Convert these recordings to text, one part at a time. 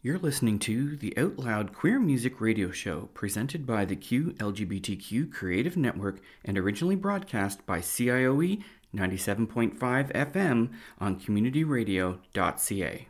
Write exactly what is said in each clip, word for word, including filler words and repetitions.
You're listening to the Out Loud Queer Music Radio Show, presented by the Q L G B T Q Creative Network and originally broadcast by C I O E ninety-seven point five F M on community radio dot c a.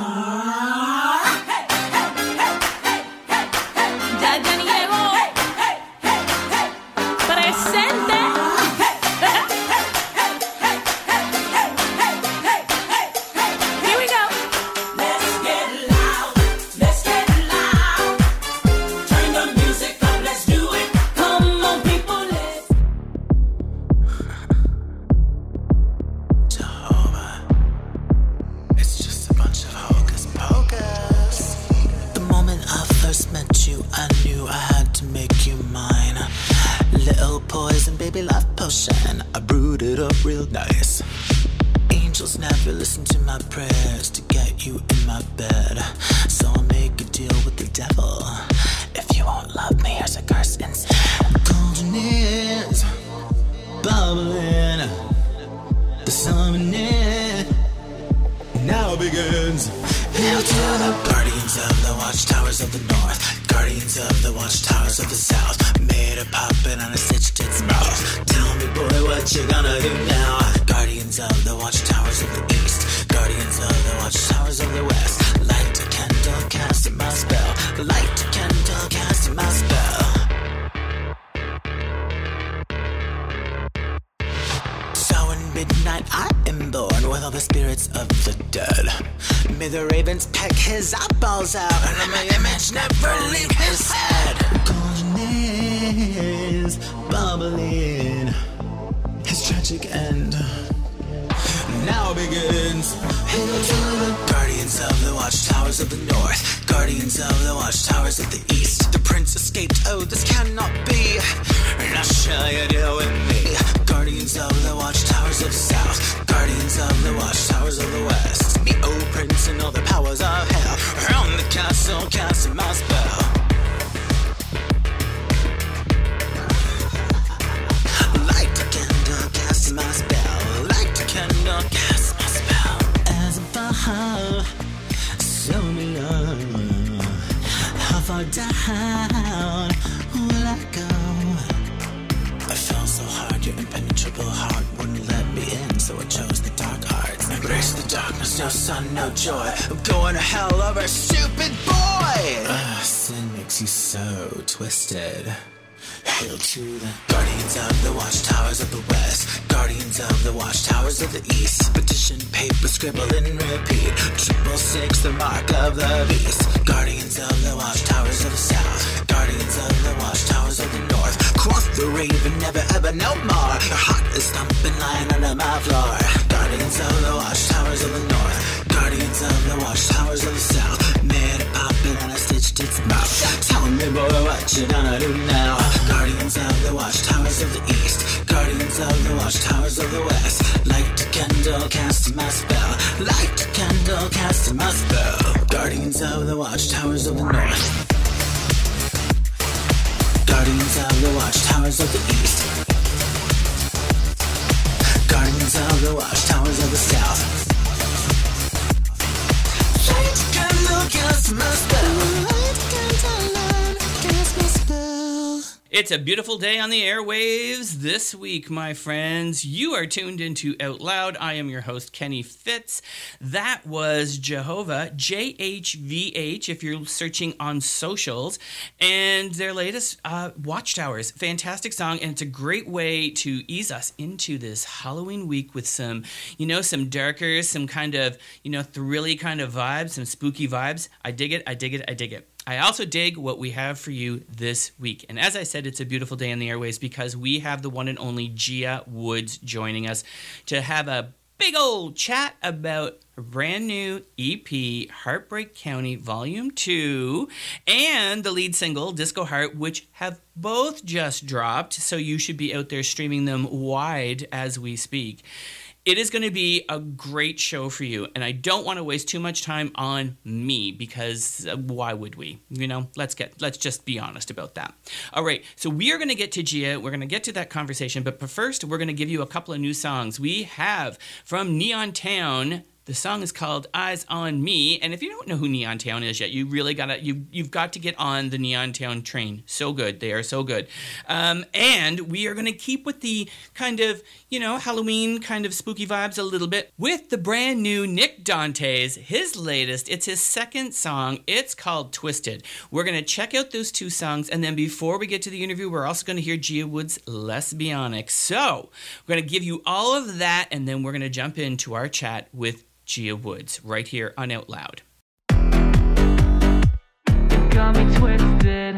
It's a beautiful day on the airwaves this week, my friends. You are tuned into Out Loud. I am your host, Kenny Fitz. That was Jehovah, J H V H, if you're searching on socials, and their latest uh, Watchtowers. Fantastic song, and it's a great way to ease us into this Halloween week with some, you know, some darker, some kind of, you know, thrilly kind of vibes, some spooky vibes. I dig it, I dig it, I dig it. I also dig what we have for you this week. And as I said, it's a beautiful day on the airways because we have the one and only Gia Woods joining us to have a big old chat about a brand new E P, Heartbreak County Volume two, and the lead single, Disco Heart, which have both just dropped, so you should be out there streaming them wide as we speak. It is going to be a great show for you, and I don't want to waste too much time on me because uh, why would we? You know, let's get let's just be honest about that. All right, so we are going to get to Gia. We're going to get to that conversation, but first, we're going to give you a couple of new songs. We have from Neon Town The song is called Eyes on Me, and if you don't know who Neon Town is yet, you really gotta you you've got to get on the Neon Town train. So good, they are so good. Um, and we are gonna keep with the kind of you know Halloween kind of spooky vibes a little bit with the brand new Nick Dantes, his latest. It's his second song. It's called Twisted. We're gonna check out those two songs, and then before we get to the interview, we're also gonna hear Gia Wood's Lesbionic. So we're gonna give you all of that, and then we're gonna jump into our chat with Gia Woods right here on Out Loud. You got me twisted.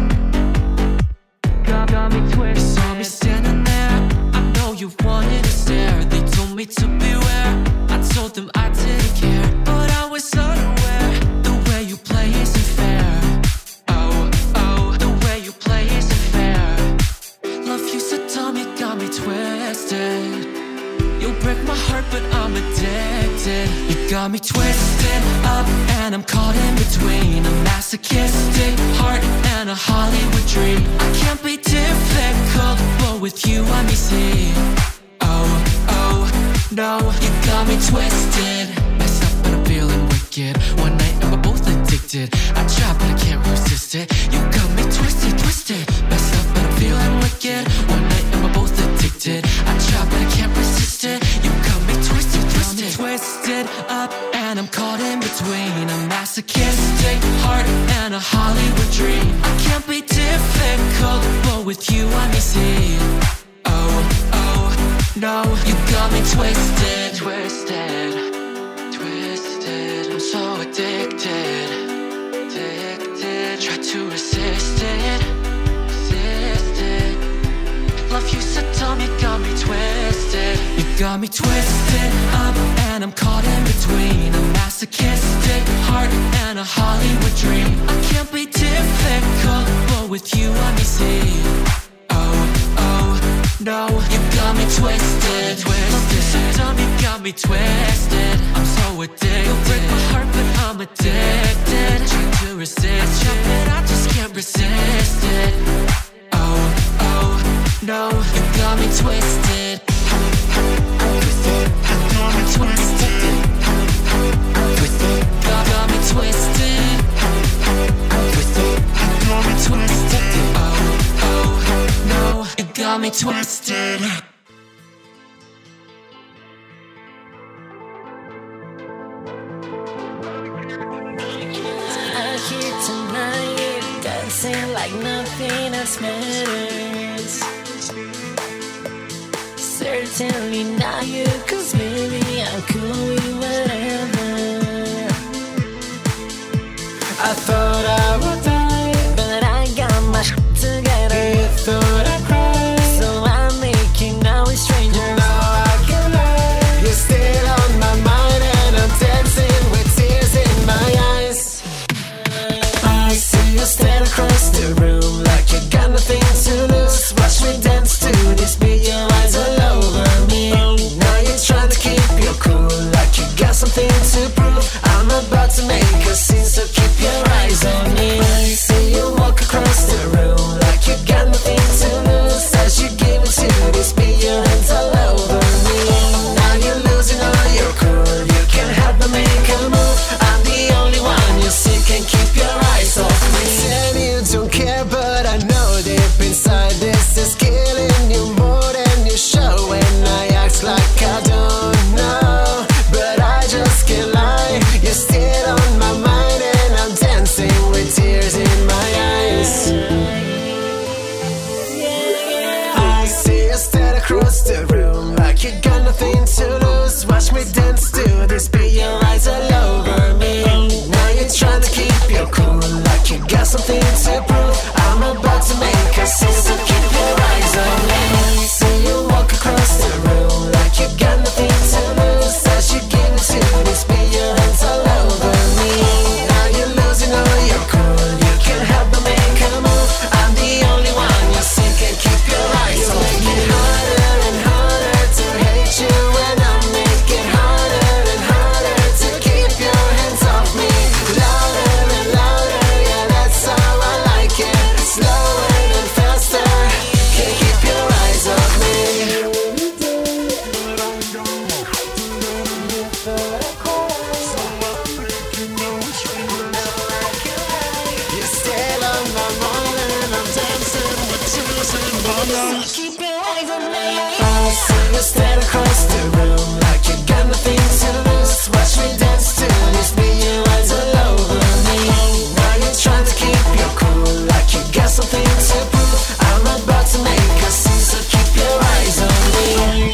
Got, got me twisted. You saw me standing there. I know you wanted to stare. They told me to beware. I told them I didn't care, but I was unaware. The way you play isn't fair. Oh, oh, the way you play isn't fair. Love you so dumb, you got me twisted. You'll break my heart, but I'm addicted. You got me twisted up, and I'm caught in between a masochistic heart and a Hollywood dream. I can't be difficult, but with you I'm easy. Oh, oh, no, you got me twisted. Messed up, but I'm feeling wicked. One night and we're both addicted. I try, but I can't resist it. You got me twisted, twisted. Messed up, but I'm feeling wicked. One night and we're both addicted. I try, but I can't resist it. You got me twisted, twisted. Twisted up, and I'm caught in between a masochistic heart and a Hollywood dream. I can't be difficult, but with you I'm easy. Oh, oh, no, you got me twisted. Twisted, twisted. I'm so addicted, addicted. Try to resist it, resist it. Love you so dumb, you got me twisted. You got me twisted up, and I'm caught in between a masochistic heart and a Hollywood dream. I can't be difficult, but with you I'm easy. Oh, oh, no, you got me twisted. Twisted. Love you so dumb, you got me twisted. I'm so addicted. You'll break my heart, but I'm addicted. Try to resist I try, but I just can't resist it. Oh, oh, no, you got me twisted. I'm twisted. I'm twisted. I'm twisted. Got, got me twisted. I'm twisted. I'm twisted. Oh, oh, no, you got me twisted. Out here tonight, dancing like nothing else matters. Certainly not you, cause maybe I'm cool with whatever. I thought I would die, but I got my shit together. You thought I'd cry, so I'm making out with strangers. Now I can lie, you're still on my mind, and I'm dancing with tears in my eyes. I see you stand across the room like you got nothing to lose. Watch me dance to this beat, your eyes all over me. Now you're trying to keep your cool like you got something to prove. I'm about to make a scene, so keep your eyes on me. I see you walk across the room like you got nothing to lose. As you give it to this beat, your hands all over me. Now you're losing all your cool, you can't help but make a move. I'm the only one you see, can keep your eyes off me. Said you don't care, but I know deep inside this is killing you more than you show. And I act like I don't know, but I just can't lie. You're still on my mind, and I'm dancing with tears in my eyes. I see you stand across the room like you got nothing to lose. Watch me dance to this beat, your eyes all over me. Now you're trying to keep your cool like you got something to prove. I'm about to make a scene, so keep your eyes on me. See you walk across the room like you got nothing to lose. As you give it to this beat, your hands all over me. Now you're losing all your cool, you can't help but make a move. I'm the only one you see, can keep your eyes on me. You make it harder and harder to hate you, and I make it harder eyes on me. I see you stand across the room like you got nothing to lose. Watch me dance to this beat, your eyes all over me. Now you're trying to keep your cool like you got something to prove. I'm about to make a scene, so keep your eyes on me.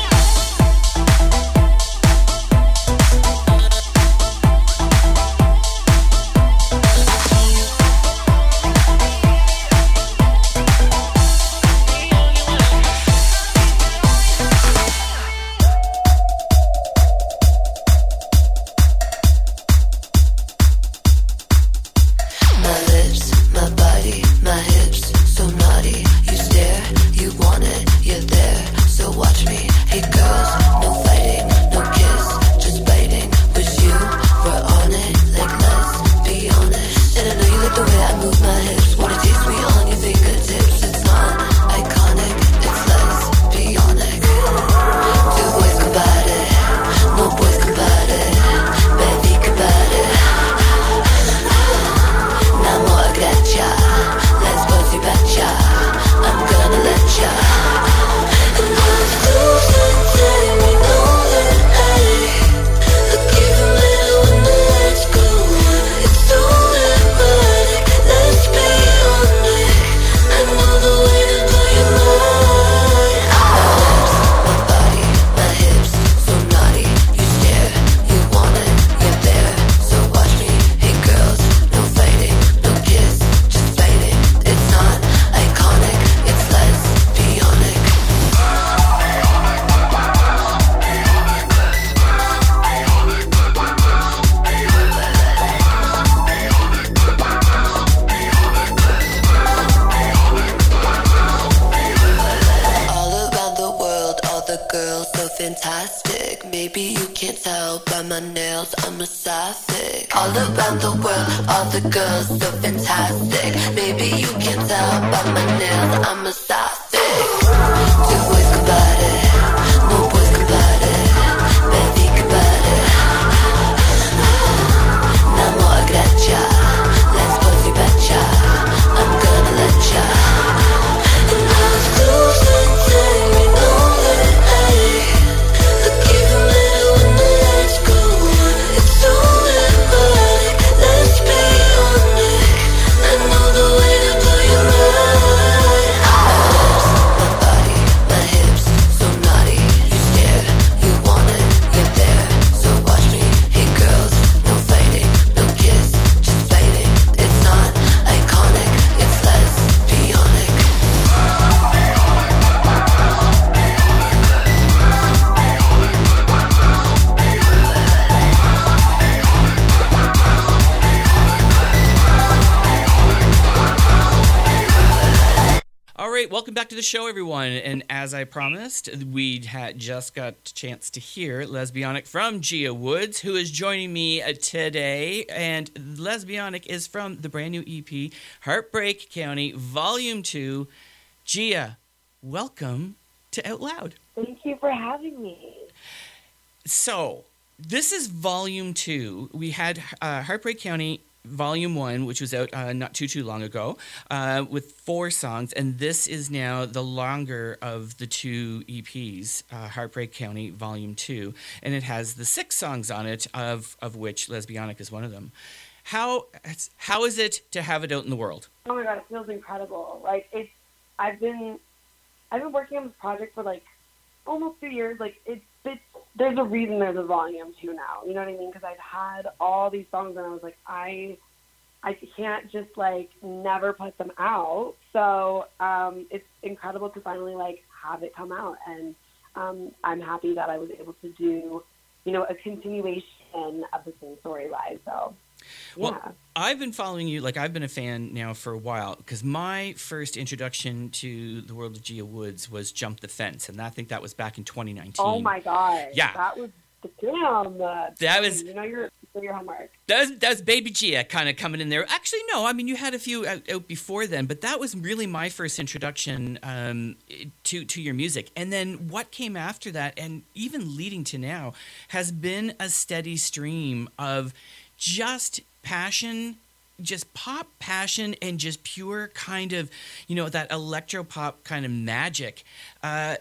Welcome back to the show, everyone. And as I promised, we had just got a chance to hear Lesbionic from Gia Woods, who is joining me today. And Lesbionic is from the brand new E P, Heartbreak County, Volume two. Gia, welcome to Out Loud. Thank you for having me. So, this is Volume two. We had uh, Heartbreak County Volume one, which was out uh, not too, too long ago, uh, with four songs, and this is now the longer of the two E Ps, uh, Heartbreak County Volume two, and it has the six songs on it, of, of which Lesbionic is one of them. How how is it to have it out in the world? Oh my God, it feels incredible. Like, it's, I've been, I've been working on this project for like almost two years. Like, it's, it's there's a reason there's a volume two now. You know what I mean? Because I've had all these songs and I was like, I I can't just like never put them out. So um, it's incredible to finally like have it come out. And um, I'm happy that I was able to do, you know, a continuation of the same story live. So yeah. Well, I've been following you, like I've been a fan now for a while, because my first introduction to the world of Gia Woods was Jump the Fence, and I think that was back in twenty nineteen. Oh my God. Yeah. That was the damn. Uh, that was, you know, your, your homework. That was, that was Baby Gia kind of coming in there. Actually, no, I mean, you had a few out, out before then, but that was really my first introduction um, to, to your music. And then what came after that, and even leading to now, has been a steady stream of just passion, just pop passion, and just pure kind of, you know, that electro pop kind of magic. Uh,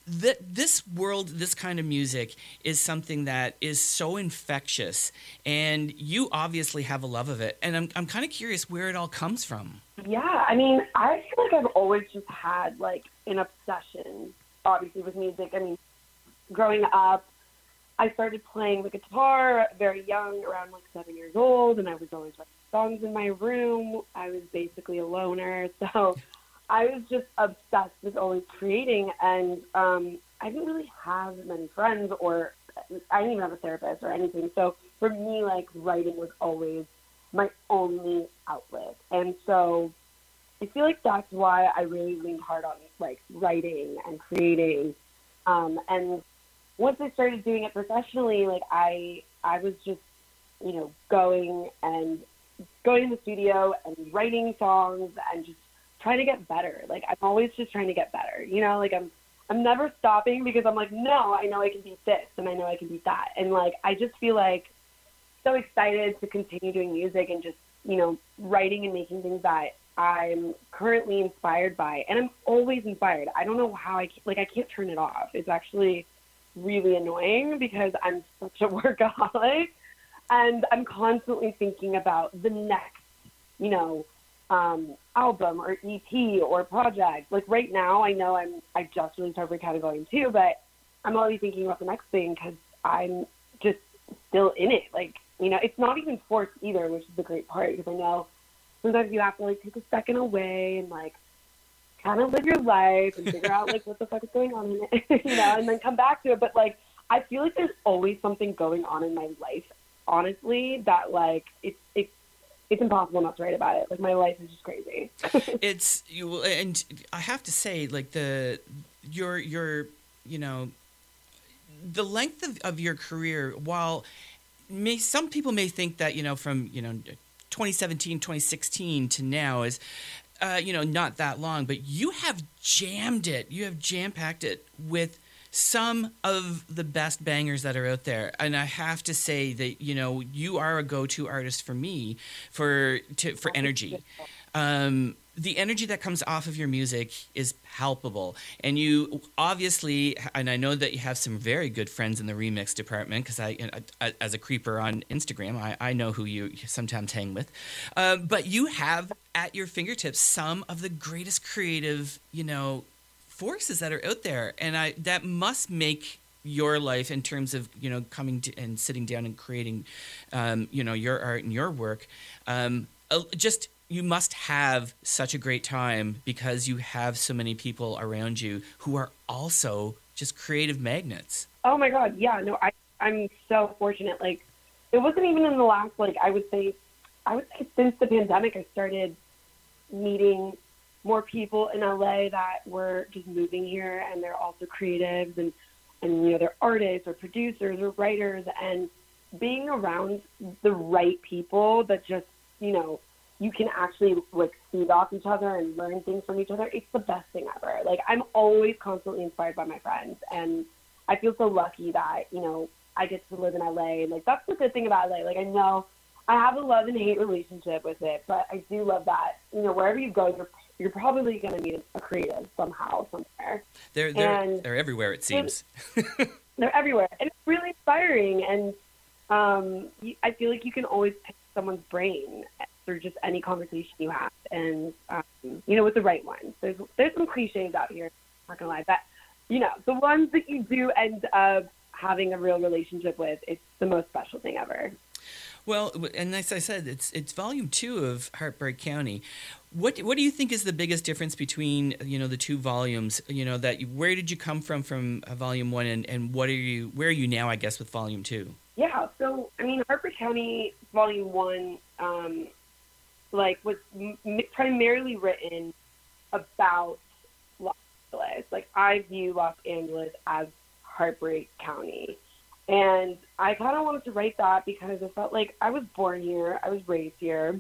that this world, this kind of music is something that is so infectious, and you obviously have a love of it. And I'm I'm kind of curious where it all comes from. Yeah, I mean, I feel like I've always just had like an obsession, obviously, with music. I mean, growing up, I started playing the guitar very young, around like seven years old, and I was always writing songs in my room. I was basically a loner, so I was just obsessed with always creating, and um, I didn't really have many friends, or I didn't even have a therapist or anything. So for me, like, writing was always my only outlet, and so I feel like that's why I really leaned hard on like writing and creating, um, and once I started doing it professionally, like I, I was just, you know, going and going to the studio and writing songs and just trying to get better. Like, I'm always just trying to get better, you know, like I'm, I'm never stopping because I'm like, no, I know I can beat this and I know I can beat that. And like, I just feel like so excited to continue doing music and just, you know, writing and making things that I'm currently inspired by. And I'm always inspired. I don't know how I, like, I can't turn it off. It's actually really annoying because I'm such a workaholic, and I'm constantly thinking about the next, you know, um, album or E P or project. Like right now, I know I'm I just released Heartbreak County Volume Two, but I'm already thinking about the next thing because I'm just still in it. Like, you know, it's not even forced either, which is the great part, because I know sometimes you have to like take a second away and like kind of live your life and figure out like what the fuck is going on in it, you know, and then come back to it. But like, I feel like there's always something going on in my life, honestly, that like it's it's it's impossible not to write about it. Like, my life is just crazy. It's you, and I have to say, like the your your you know the length of, of your career, while may some people may think that, you know, from, you know, twenty seventeen, twenty sixteen to now is Uh, you know, not that long, but you have jammed it. You have jam-packed it with some of the best bangers that are out there. And I have to say that, you know, you are a go-to artist for me for to, for energy. Um, the energy that comes off of your music is palpable. And you obviously, and I know that you have some very good friends in the remix department, because I, I, as a creeper on Instagram, I, I know who you sometimes hang with. Uh, but you have at your fingertips some of the greatest creative, you know, forces that are out there. And I that must make your life, in terms of, you know, coming to, and sitting down and creating, um, you know, your art and your work, um, just... you must have such a great time because you have so many people around you who are also just creative magnets. Oh my God. Yeah, no, I, I'm so fortunate. Like, it wasn't even in the last, like, I would say, I would say since the pandemic, I started meeting more people in L A that were just moving here, and they're also creatives, and, and, you know, they're artists or producers or writers, and being around the right people that just, you know, you can actually like feed off each other and learn things from each other. It's the best thing ever. Like, I'm always constantly inspired by my friends, and I feel so lucky that, you know, I get to live in L A. And like, that's the good thing about L A. Like, I know I have a love and hate relationship with it, but I do love that, you know, wherever you go, you're you're probably going to meet a creative somehow, somewhere. They're they're and they're everywhere, it seems. They're everywhere, and it's really inspiring. And um, you, I feel like you can always pick someone's brain through just any conversation you have, and um, you know, with the right ones. There's there's some cliches out here, I'm not gonna lie, but you know, the ones that you do end up having a real relationship with, it's the most special thing ever. Well, and as I said, it's it's volume two of Heartbreak County. What what do you think is the biggest difference between, you know, the two volumes? You know, that you, where did you come from from uh, volume one, and, and what are you where are you now, I guess, with volume two? Yeah, so I mean, Heartbreak County volume one, um, like was m- primarily written about Los Angeles. Like, I view Los Angeles as Heartbreak County. And I kind of wanted to write that because I felt like I was born here, I was raised here,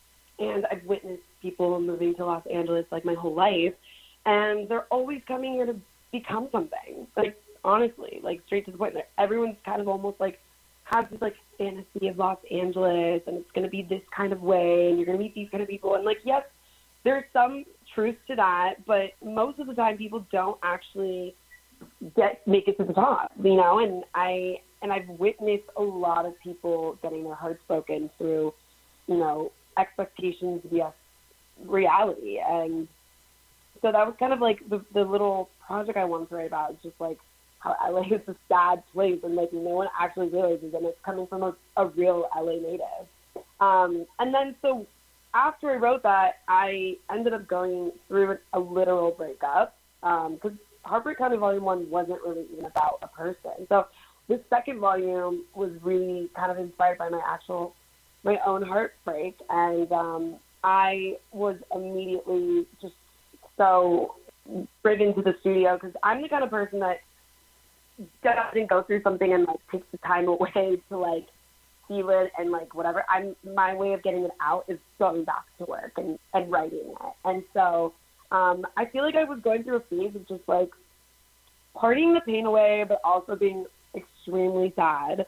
and I've witnessed people moving to Los Angeles like my whole life, and they're always coming here to become something. Like, honestly, like, straight to the point. Like, everyone's kind of almost like has this like fantasy of Los Angeles, and it's going to be this kind of way, and you're going to meet these kind of people. And like, yes, there's some truth to that, but most of the time people don't actually get make it to the top, you know. And I and I've witnessed a lot of people getting their hearts broken through, you know, expectations vs reality. And so that was kind of like the, the little project I wanted to write about. It's just like how L A is a sad place, and like no one actually realizes, and it's coming from a, a real L A native. Um, and then so after I wrote that, I ended up going through a literal breakup, because um, Heartbreak County Volume One wasn't really even about a person. So this second volume was really kind of inspired by my actual, my own heartbreak, and um, I was immediately just so driven to the studio, because I'm the kind of person that doesn't go through something and like takes the time away to like feel it and like whatever. I'm my way of getting it out is going back to work and, and writing it. And so um, I feel like I was going through a phase of just like partying the pain away, but also being extremely sad.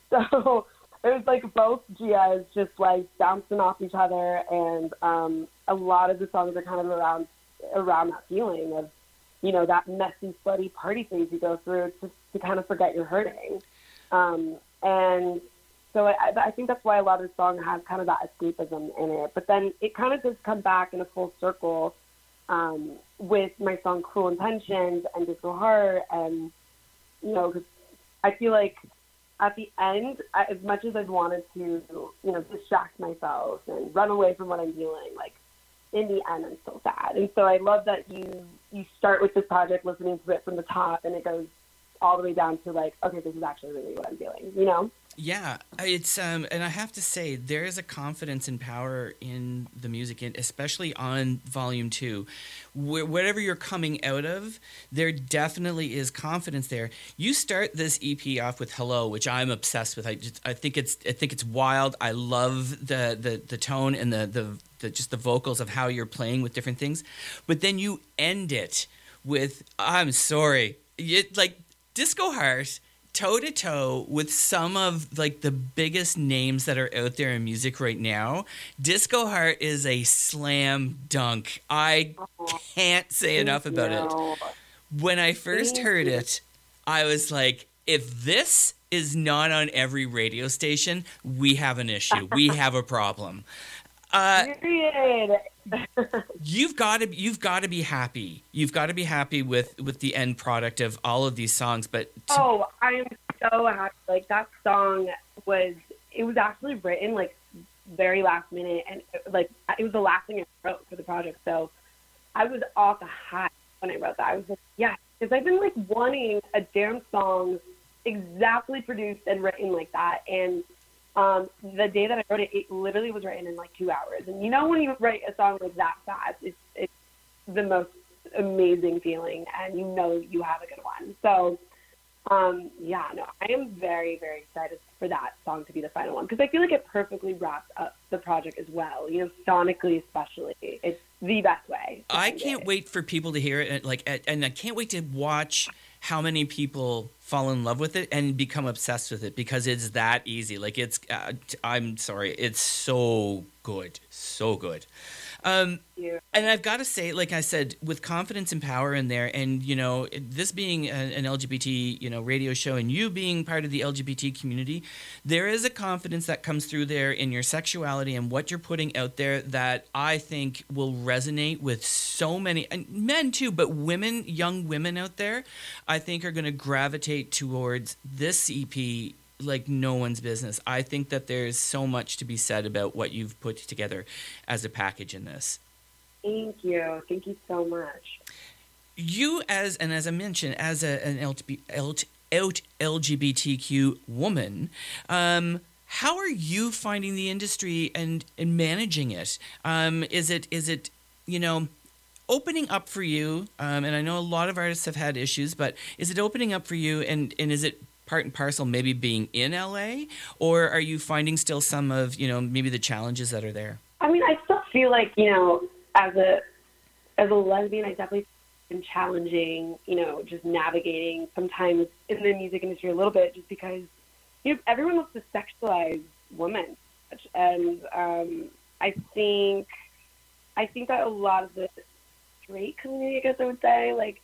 So it was like both Gias just like bouncing off each other, and um, a lot of the songs are kind of around around that feeling of, you know, that messy, sweaty party phase you go through to, to kind of forget you're hurting. Um, and so I, I think that's why a lot of the song has kind of that escapism in it. But then it kind of does come back in a full circle um, with my song Cruel Intentions and Disco Heart. And, you know, because I feel like at the end, I, as much as I've wanted to, you know, distract myself and run away from what I'm feeling, like, in the end, I'm still sad. And so I love that you you start with this project listening to it from the top, and it goes all the way down to like, okay, this is actually really what I'm feeling, you know? Yeah, it's um, and I have to say there is a confidence and power in the music, and especially on Volume Two, Wh- whatever you're coming out of, there definitely is confidence there. You start this E P off with "Hello," which I'm obsessed with. I just, I think it's I think it's wild. I love the the, the tone and the, the the just the vocals of how you're playing with different things, but then you end it with "I'm sorry," it, like Disco Heart. Toe to toe with some of like the biggest names that are out there in music right now. Disco Heart is a slam dunk. I can't say enough about it. When I first heard it, I was like, if this is not on every radio station, we have an issue. We have a problem. Uh, Period. you've got to you've got to be happy. You've got to be happy with, with the end product of all of these songs. But to- oh, I am so happy. Like that song was it was actually written like very last minute, and like it was the last thing I wrote for the project. So I was off the high when I wrote that. I was like, yeah, because I've been like wanting a damn song exactly produced and written like that, and. Um, the day that I wrote it, it literally was written in like two hours. And you know, when you write a song like that fast, it's, it's the most amazing feeling, and you know you have a good one. So, um, yeah, no, I am very, very excited for that song to be the final one, because I feel like it perfectly wraps up the project as well. You know, sonically especially, it's the best way. I can't wait for people to hear it, and like, and I can't wait to watch how many people fall in love with it and become obsessed with it, because it's that easy. Like it's, uh, I'm sorry, it's so good, so good. Um, yeah. And I've got to say, like I said, with confidence and power in there, and you know, this being a, an L G B T, you know, radio show, and you being part of the L G B T community, there is a confidence that comes through there in your sexuality and what you're putting out there that I think will resonate with so many, and men too, but women, young women out there, I think are going to gravitate towards this E P like no one's business. I think that there's so much to be said about what you've put together as a package in this. Thank you. Thank you so much. You as, and as I mentioned, as a, an L G B T Q woman, um, how are you finding the industry and, and managing it? Um, is it, is it, you know, opening up for you? Um, and I know a lot of artists have had issues, but is it opening up for you, and, and is it part and parcel maybe being in L A, or are you finding still some of, you know, maybe the challenges that are there? I mean, I still feel like, you know, as a as a lesbian, I definitely been challenging, you know, just navigating sometimes in the music industry a little bit, just because, you know, everyone wants to sexualize women, and um, I think I think that a lot of the straight community, I guess I would say, like,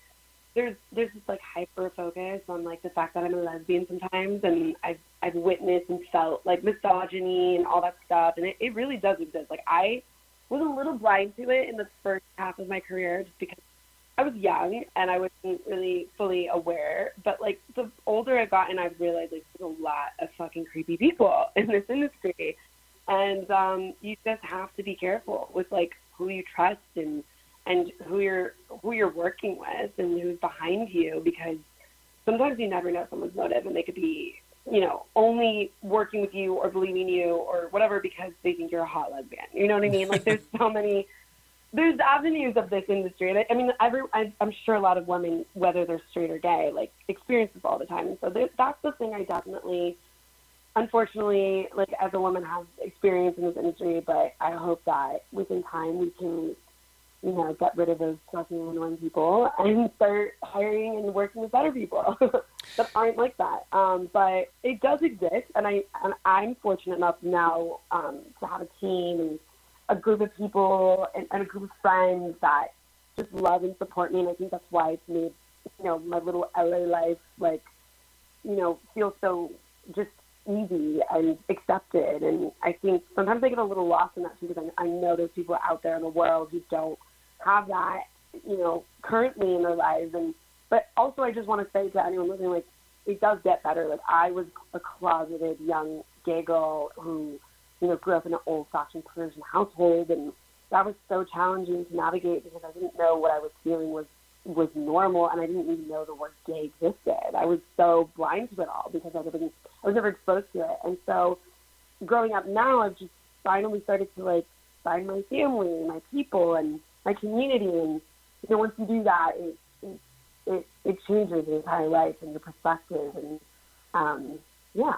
there's there's this like hyper focus on like the fact that I'm a lesbian sometimes, and I've I've witnessed and felt like misogyny and all that stuff, and it, it really does exist. Like I was a little blind to it in the first half of my career just because I was young and I wasn't really fully aware. But like the older I've gotten, I've realized like there's a lot of fucking creepy people in this industry, and um, you just have to be careful with like who you trust and and who you're who you're working with and who's behind you, because sometimes you never know someone's motive, and they could be, you know, only working with you or believing you or whatever because they think you're a hot lesbian. You know what I mean? Like there's so many, there's avenues of this industry. And I, I mean, every, I, I'm sure a lot of women, whether they're straight or gay, like experience this all the time. And so there, that's the thing I definitely, unfortunately, like as a woman have experience in this industry, but I hope that within time we can, you know, get rid of those fucking annoying people and start hiring and working with better people that aren't like that. Um, but it does exist, and I and I'm fortunate enough now um, to have a team and a group of people and, and a group of friends that just love and support me. And I think that's why it's made, you know, my little L A life like, you know, feel so just easy and accepted. And I think sometimes I get a little lost in that too, because I, I know there's people out there in the world who don't have that, you know, currently in their lives. And but also I just want to say to anyone listening, like, it does get better. Like I was a closeted young gay girl who, you know, grew up in an old-fashioned Persian household, and that was so challenging to navigate because I didn't know what I was feeling was was normal, and I didn't even know the word gay existed. I was so blind to it all because I didn't I was never exposed to it. And so growing up now, I've just finally started to like find my family, my people, and my community. And you know, once you do that, it it, it, it changes your entire life and your perspective. And um, yeah.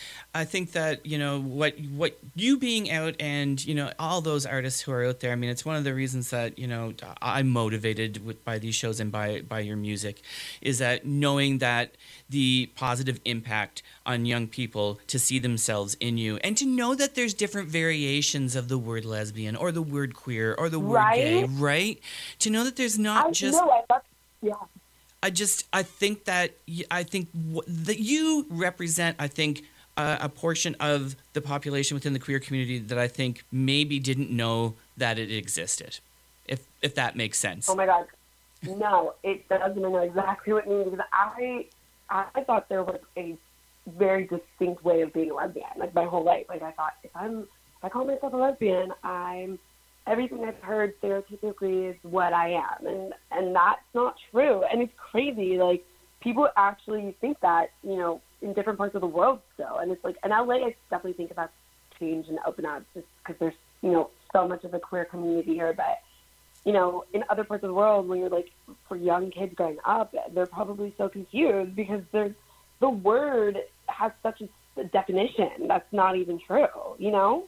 I think that, you know, what what you being out and, you know, all those artists who are out there, I mean, it's one of the reasons that, you know, I'm motivated with, by these shows and by, by your music, is that knowing that the positive impact on young people to see themselves in you, and to know that there's different variations of the word lesbian or the word queer or the word right? gay, right? To know that there's not I just... know, I thought, yeah. I just, I think that, I think that you represent, I think, a, a portion of the population within the queer community that I think maybe didn't know that it existed, if if that makes sense. Oh my God. No, it doesn't. I know exactly what you mean, because I, I thought there was a very distinct way of being a lesbian, like my whole life. Like I thought, if I'm, if I call myself a lesbian, I'm, everything I've heard stereotypically is what I am, and and that's not true. And it's crazy. Like people actually think that, you know, in different parts of the world still. And it's like, in L A, I definitely think about change and open up, just because there's, you know, so much of a queer community here. But, you know, in other parts of the world, when you're like, for young kids growing up, they're probably so confused because they're, the word has such a definition that's not even true, you know?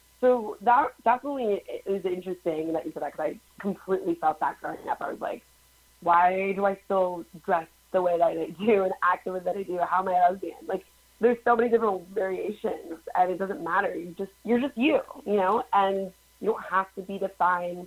So that definitely is interesting that you said that, because I completely felt that growing up. I was like, why do I still dress the way that I do and act the way that I do? How am I a lesbian? Like, there's so many different variations, and it doesn't matter. You just, you're just you, you know, and you don't have to be defined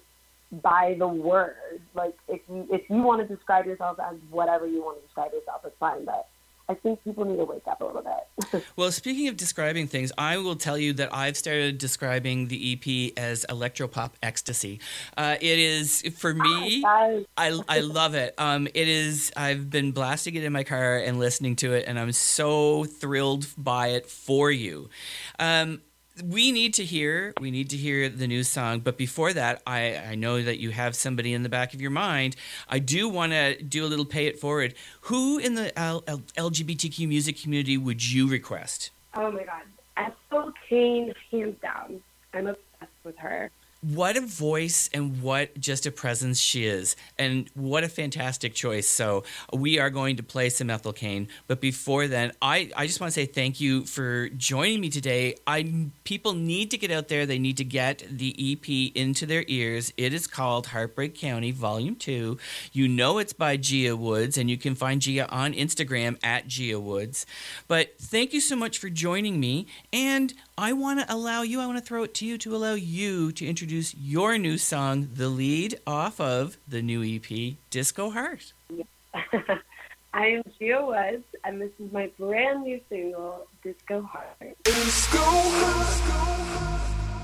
by the word. Like, if you, if you want to describe yourself as whatever you want to describe yourself, it's fine. But I think people need to wake up a little bit. Well, speaking of describing things, I will tell you that I've started describing the E P as electropop ecstasy. Uh, it is, for me, I, I love it. Um, it is, I've been blasting it in my car and listening to it, and I'm so thrilled by it for you. Um, We need to hear, we need to hear the new song. But before that, I, I know that you have somebody in the back of your mind. I do want to do a little pay it forward. Who in the L- L- L G B T Q music community would you request? Oh my God. Ethel Cain, hands down. I'm obsessed with her. What a voice and what just a presence she is. And what a fantastic choice. So we are going to play some Ethel Cain. But before then, I, I just want to say thank you for joining me today. I People need to get out there. They need to get the E P into their ears. It is called Heartbreak County Volume two. You know it's by Gia Woods, and you can find Gia on Instagram at Gia Woods. But thank you so much for joining me. And I want to allow you, I want to throw it to you to allow you to introduce your new song, the lead off of the new E P, Disco Heart. I am Gio West, and this is my brand new single, Disco Heart. Disco Heart.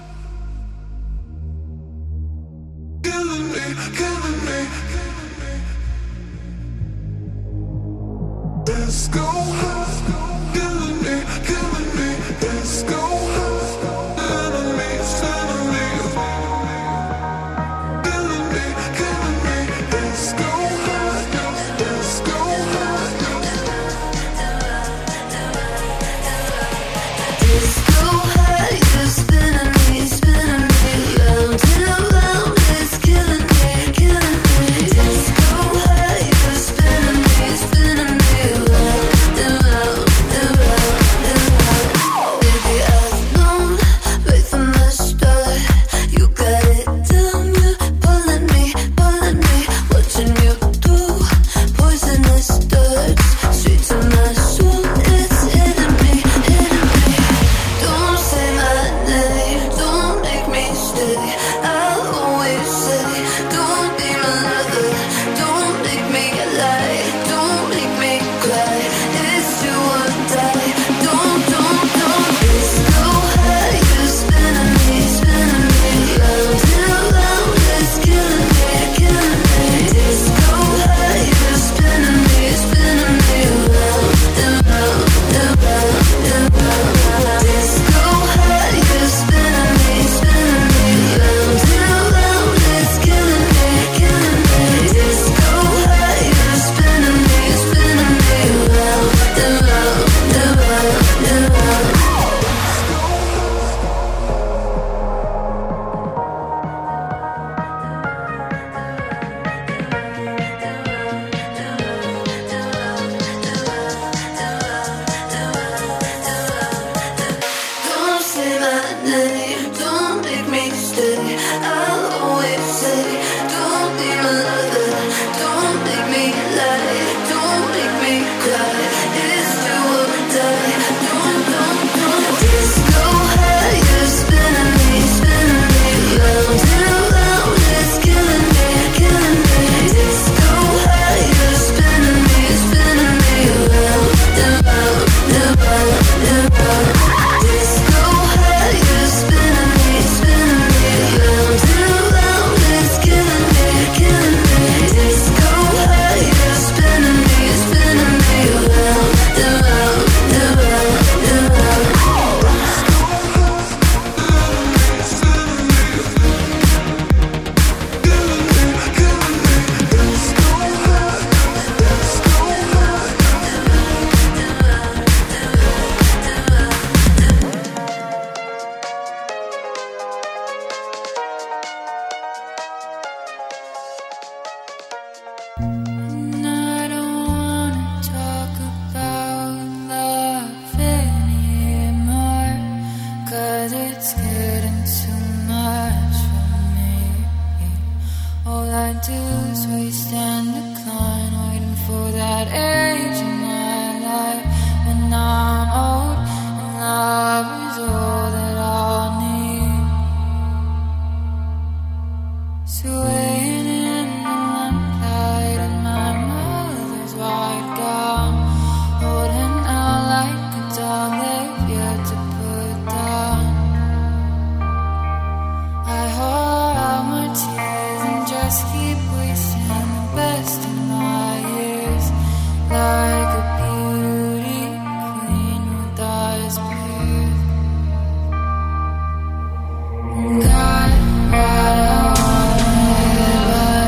Killing me, killing me. Disco Heart. Killing me, killing me. Disco Heart. Enemies, enemies. Killing me, killing me. Disco Heart. Disco Heart. Disco Heart, you're spinning me, spinning me round and round. It's killing me, killing me. Disco Heart, you're spinning me, spinning me round and round and round and round. Baby, I've known right from the start. You got it down, you're pulling me, pulling me. Watching you do poisonous darts straight to my soul. It's hitting me, hitting me. Don't say my name, don't make me stay. I'll always say, don't be my lover. Don't make me lie, don't make me cry. It's do or die. Don't, don't, don't. Disco Heart, you're spinning me, spinning me round and round. It's killing me, killing me. Disco Heart, you're spinning me, spinning me round and round and round and round. Disco Heart, you're spinning me, spinning me round and round. It's killing me, killing me. Disco Heart, you're spinning me, spinning me round and round and round and round. Don't say my name, don't make me stay. I'll always say, don't be my lover. Don't make me lie, don't make me cry. It's do or die. Don't, don't, don't. Disco Heart, you're spinning me, spinning me round and round. It's killing me, killing me. Disco Heart, you're spinning me, spinning me round and round and round and round. Disco Heart, you're spinning me, spinning me round and round. It's killing me, killing me. Disco Heart, you're spinning me, spinning me round and round and round and round. And I don't wanna talk about love anymore, 'cause it's getting too much for me. All I do is waste and decline, waiting for that age in my life when I'm old and love is all that I'll need. Swaying in the lamplight in my mother's white gown, holding out like a dog they've yet to put down. I hold out my tears and just keep wasting the best of my years, like a beauty queen with eyes pierced. God, what I wanted, but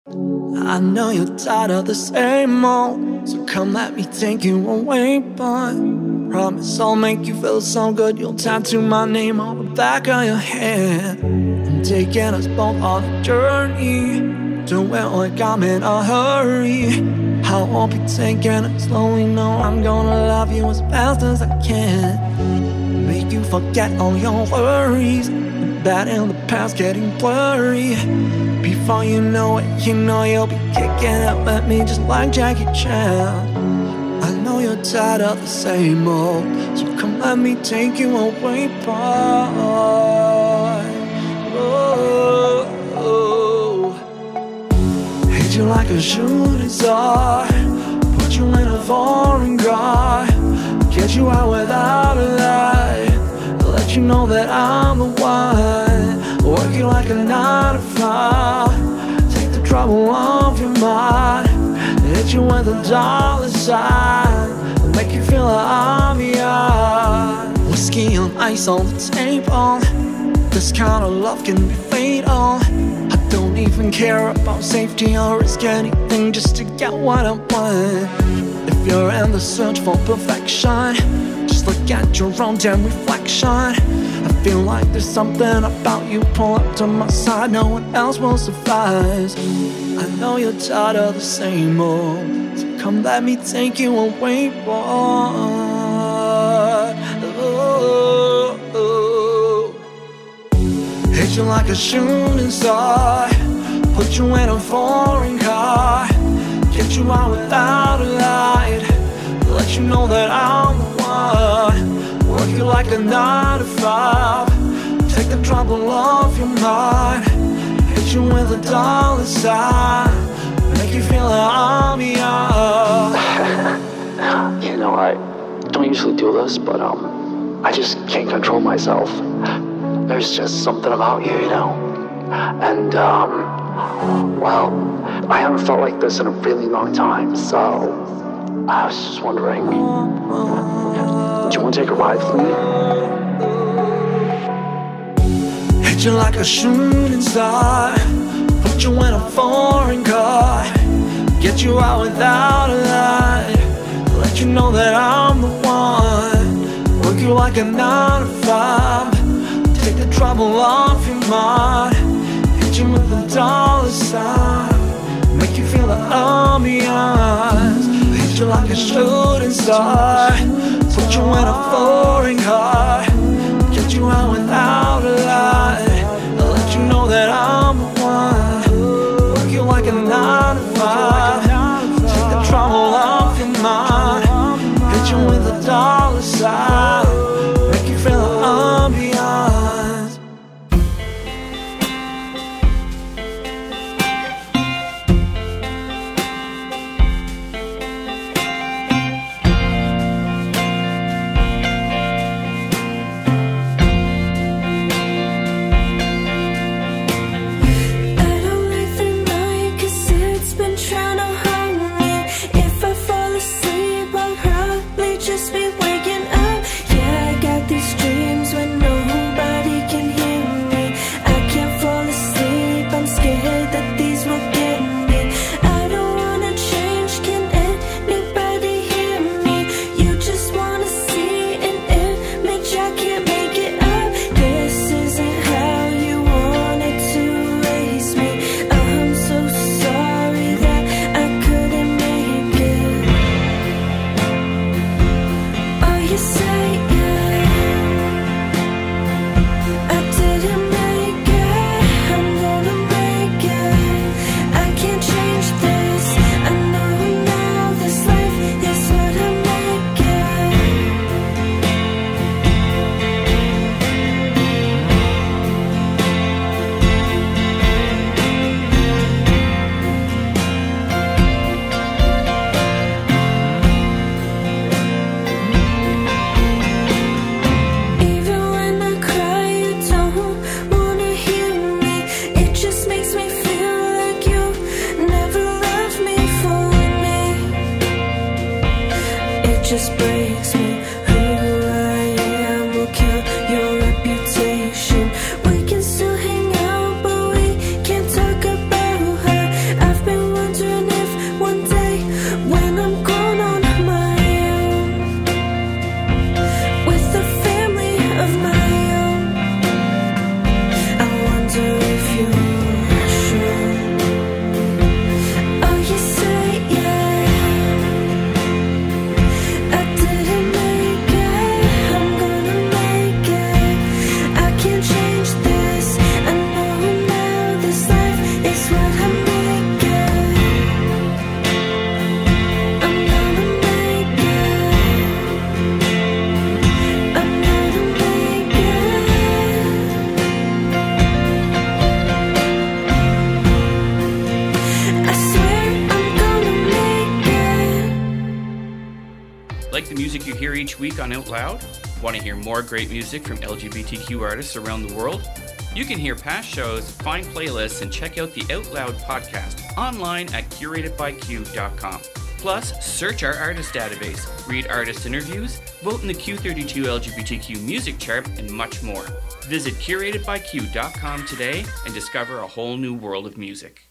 I know you're tired of the same old, so come let me take you away, but promise I'll make you feel so good. You'll tattoo my name on the back of your head. I'm taking us both on a journey, do it like I'm in a hurry. I won't be taking it slowly, no, I'm gonna love you as fast as I can. Make you forget all your worries, the bad in the past getting blurry. Before you know it, you know you'll be kicking it with me just like Jackie Chan. I know you're tired of the same old, so come let me take you away, boy. Oh, oh. Hit you like a shooting star, put you in a foreign car, get you out without a light, let you know that I'm the one. Work you like a nine to five, take the trouble off your mind, hit you with a dollar sign, make you feel like I'm young. Whiskey on ice on the table, this kind of love can be fatal. I don't even care about safety or risk anything just to get what I want. If you're in the search for perfection, just look at your own damn reflection. I feel like there's something about you, pull up to my side, no one else will suffice. I know you're tired of the same old, so come let me take you away, boy. Oh, oh. Hit you like a shooting star, put you in a foreign car, get you out without a light, let you know that I'm the one. Work you like a nine to five, take the trouble off your mind, hit you with a dollar sign, make you feel like I'm young. You know, I don't usually do this, but um, I just can't control myself. There's just something about you, you know. And um, well, I haven't felt like this in a really long time, so I was just wondering, do you want to take a ride with me? Hit you like a shooting star, put you in a foreign car, get you out without a light, let you know that I'm the one. Work you like a nine to five, take the trouble off your mind, hit you with a dollar sign, make you feel the ambiance. Hit you like a shooting star, put you in a foreign car, get you out without a light, let you know that I'm the one. Work you like a nine to five, take the trouble off your mind, hit you with a dollar sign, make you feel the ambiance. Reputation. We can still hang out, but we can't talk about her. I've music you hear each week on Out Loud? Want to hear more great music from L G B T Q artists around the world? You can hear past shows, find playlists, and check out the Out Loud podcast online at curated by q dot com. Plus, search our artist database, read artist interviews, vote in the Q thirty-two L G B T Q music chart, and much more. Visit curated by q dot com today and discover a whole new world of music.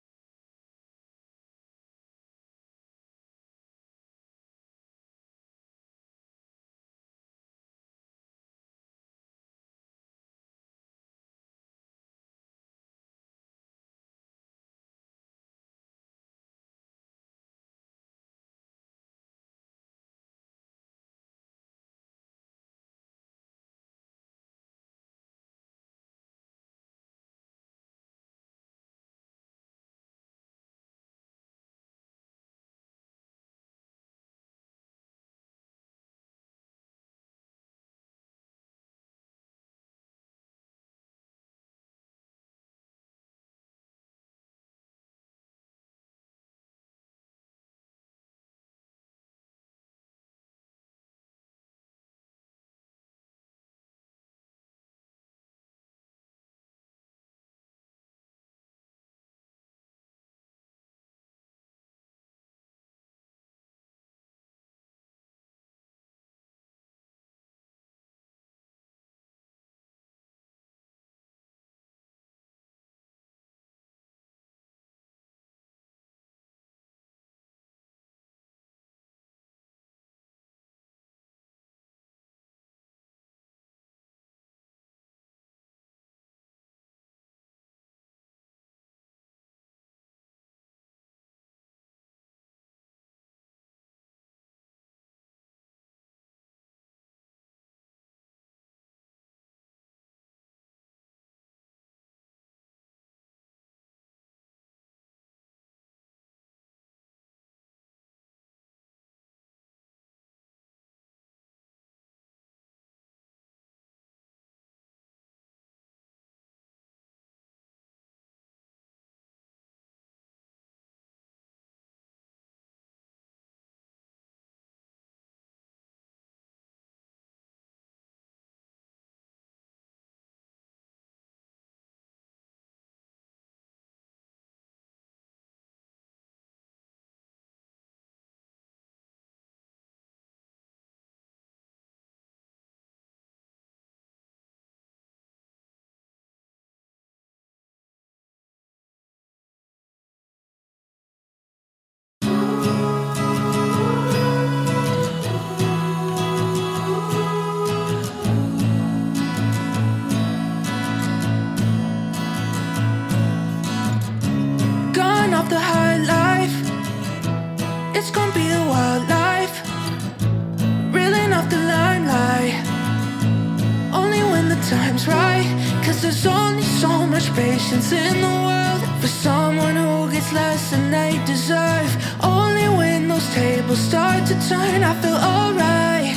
time's right. Cause there's only so much patience in the world for someone who gets less than they deserve. Only when those tables start to turn I feel alright.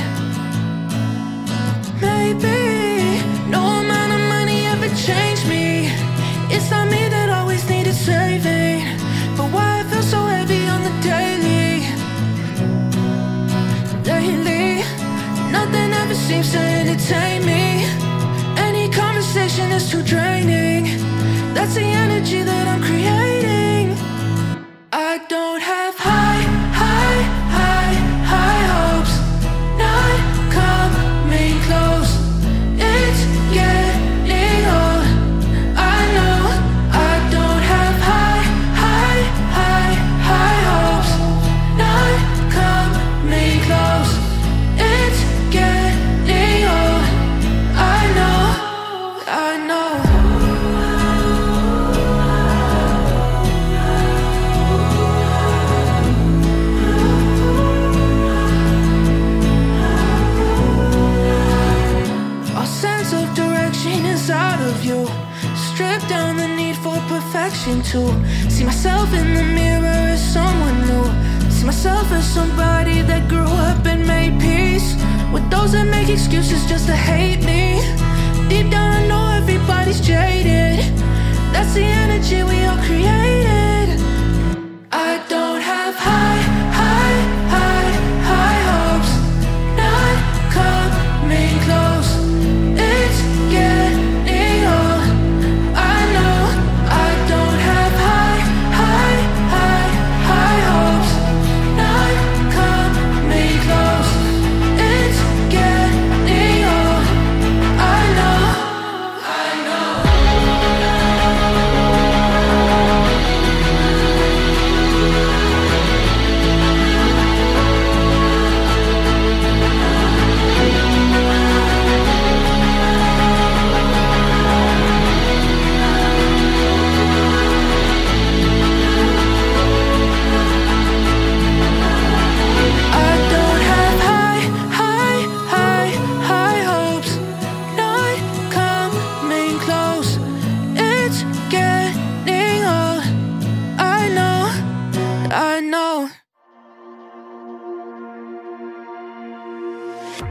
Maybe no amount of money ever changed me. It's not me that always needed saving, but why I feel so heavy on the daily. Lately, nothing ever seems to entertain me. Any conversation is too draining. That's the energy that I'm creating. I don't have high, high, high, high hopes. Not coming close. It's getting old. I know I don't have high, high, high, high hopes. Not coming close. It's getting old. I know, I know. Our sense of direction is out of you. Strip down the need for perfection to see myself in the mirror as someone new. See myself as somebody that grew up and made peace with those that make excuses just to hate me. Deep down I know everybody's jaded. That's the energy we all created. I don't have high, high, high, high hopes.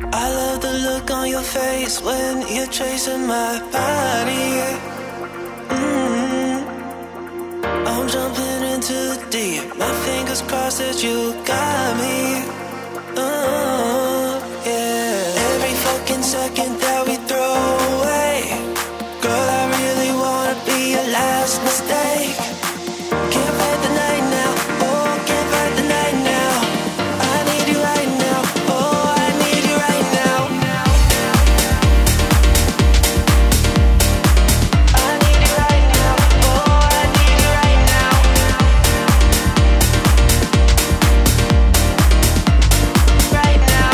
I love the look on your face when you're chasing my body. Mm-hmm. I'm jumping into the deep. My fingers crossed that you got me. Uh, yeah. Every fucking second that we throw away, girl, I really wanna be your last mistake. Can't fight the night now. Oh, can't fight the night now. I need you right now. Oh, I need you right now. I need you right now. Oh, I need you right now. Right now.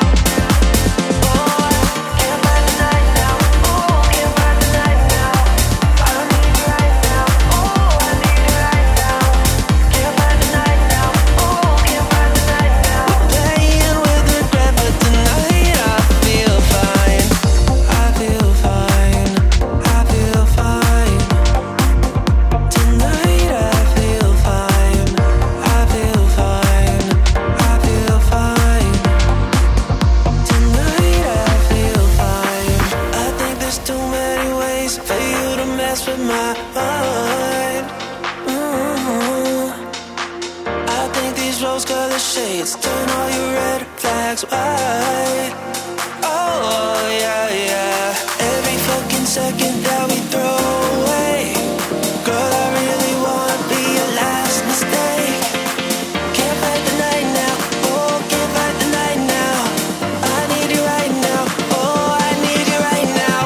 Oh, can't fight the night now. Oh, can't fight the night now. I need you right now. Oh, I need you right now. Can't fight the night now. Oh, can't fight the night now. Playing with regret, but tonight I feel fine. I feel fine. I feel fine. Tonight I feel fine. I feel fine. I feel fine. Tonight I feel fine. I think there's too many ways for you to mess with my mind. Mhm. I think these rose-colored shades turn all your red flags white. Oh, yeah, yeah. Every fucking second that we throw away, girl, I really wanna be your last mistake. Can't fight the night now. Oh, can't fight the night now. I need you right now. Oh, I need you right now.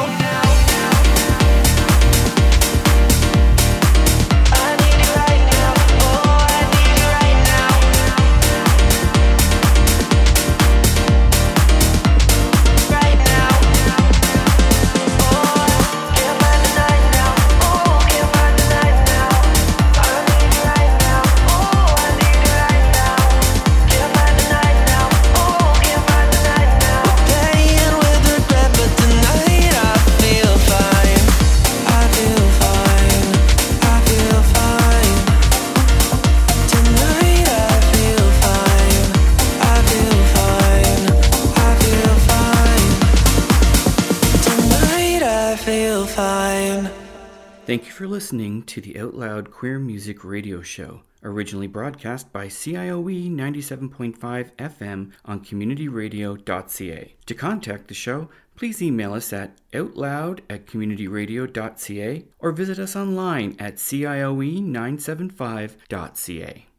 I need you right now. Oh, I need you right now. Right now. Oh, can't fight the night now. Oh, can't fight the night now. I need you right now. Oh, I need you right now. Can't fight the night now. Oh, can't fight the night now. Playing with regret, but tonight I feel fine. I feel fine. I feel fine. Tonight I feel fine. I feel fine. I feel fine. Tonight I feel fine. Thank you for listening to the Out Loud Queer Music Radio Show, originally broadcast by C I O E ninety-seven point five F M on community radio dot c a. To contact the show, please email us at outloud at community radio dot c a or visit us online at C I O E nine seven five dot c a.